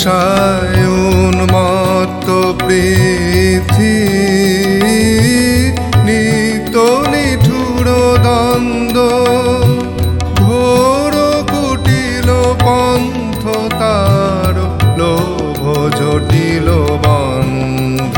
হিংসায় উন্মত্ত পৃথিবী, নিত্য নিঠুর দ্বন্দ্ব, ঘোর কুটিল পন্থ তার, লোভ জটিল বন্ধ।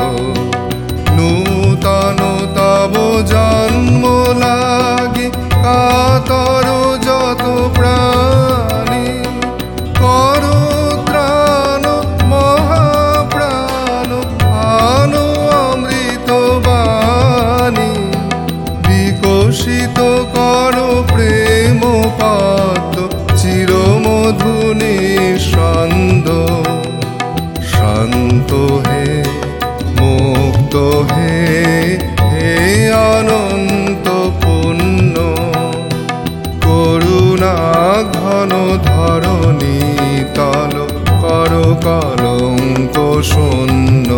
নূতন তব জন্ম লাগি কাতর যত প্রাণী, করো ত্রাণ মহাপ্রাণ, আনো অমৃত বাণী। বিকশিত করো প্রেম পদ্ম, চিরমধু নিঃস্পন্দ। শান্ত হে মুক্ত হে, হে অনন্ত পুণ্য, করুণা ঘন ধরণী তল, কর কলঙ্ক শূন্য।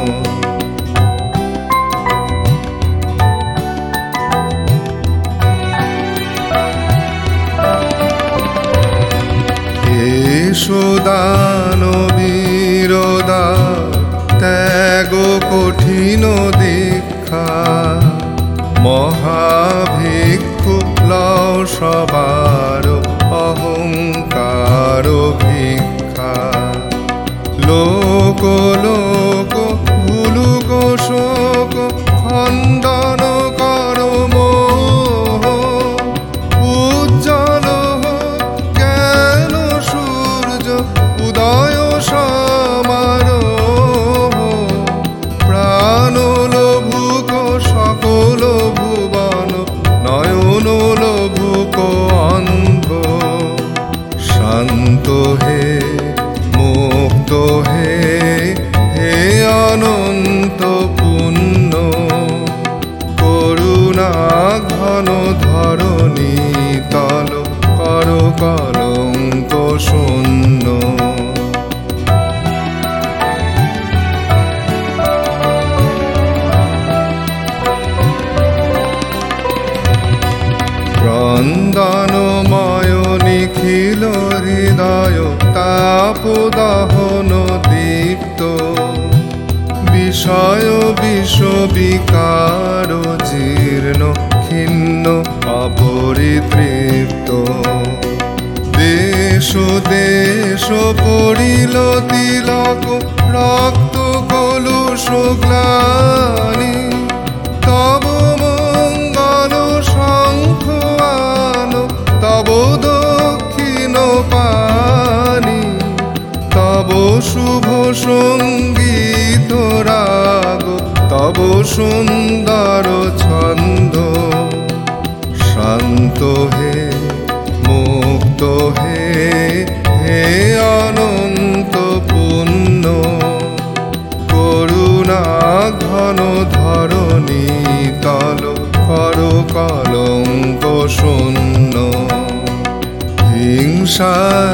এসো দানবীর দ্বার, ত্যাগ কঠিন দীক্ষা, মহাভিক্ষু লও সবার অহংকার ভিক্ষা। লোক লোক ভুলুক শোক, খণ্ডন কর মোহ, উজ্জ্বল জ্ঞান সূর্য উদয় সমারোহ। প্রাণ লভুক সকল ভুবন, নয়ন লভুক অন্ধ। শান্ত হে মুক্ত হে, হে অনন্ত পুণ্য, করুণা ঘন ধরণী তল, কর কলঙ্ক শূন্য। ক্রন্দনময় নিখিল হৃদয়, তাপ দহন দীপ্ত, বিষয় বিষ বিকার জীর্ণ ক্ষিন্ন অপরিতৃপ্ত। দেশ দেশ পড়িল তিলক, রক্ত কলুষ গ্লানি, তব মঙ্গল শঙ্খ আনো, তব দক্ষিণ পানি। তব শুভ সঙ্গীত রাগ, তব সুন্দর ছন্দ। শান্ত হে মুক্ত হে, হে অনন্ত পুণ্য, করুণা ঘন ধরণী তল, কর কলঙ্ক শূন্য। হিংসা